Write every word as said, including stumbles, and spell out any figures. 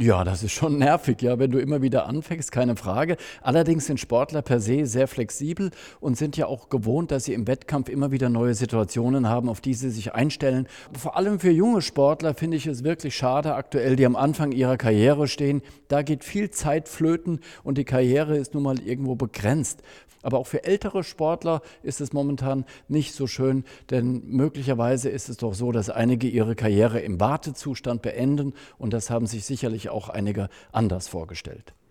Ja, das ist schon nervig, ja, wenn du immer wieder anfängst, keine Frage. Allerdings sind Sportler per se sehr flexibel und sind ja auch gewohnt, dass sie im Wettkampf immer wieder neue Situationen haben, auf die sie sich einstellen. Vor allem für junge Sportler finde ich es wirklich schade aktuell, die am Anfang ihrer Karriere stehen. Da geht viel Zeit flöten und die Karriere ist nun mal irgendwo begrenzt. Aber auch für ältere Sportler ist es momentan nicht so schön, denn möglicherweise ist es doch so, dass einige ihre Karriere im Wartezustand beenden und das haben sich sicherlich auch einige anders vorgestellt.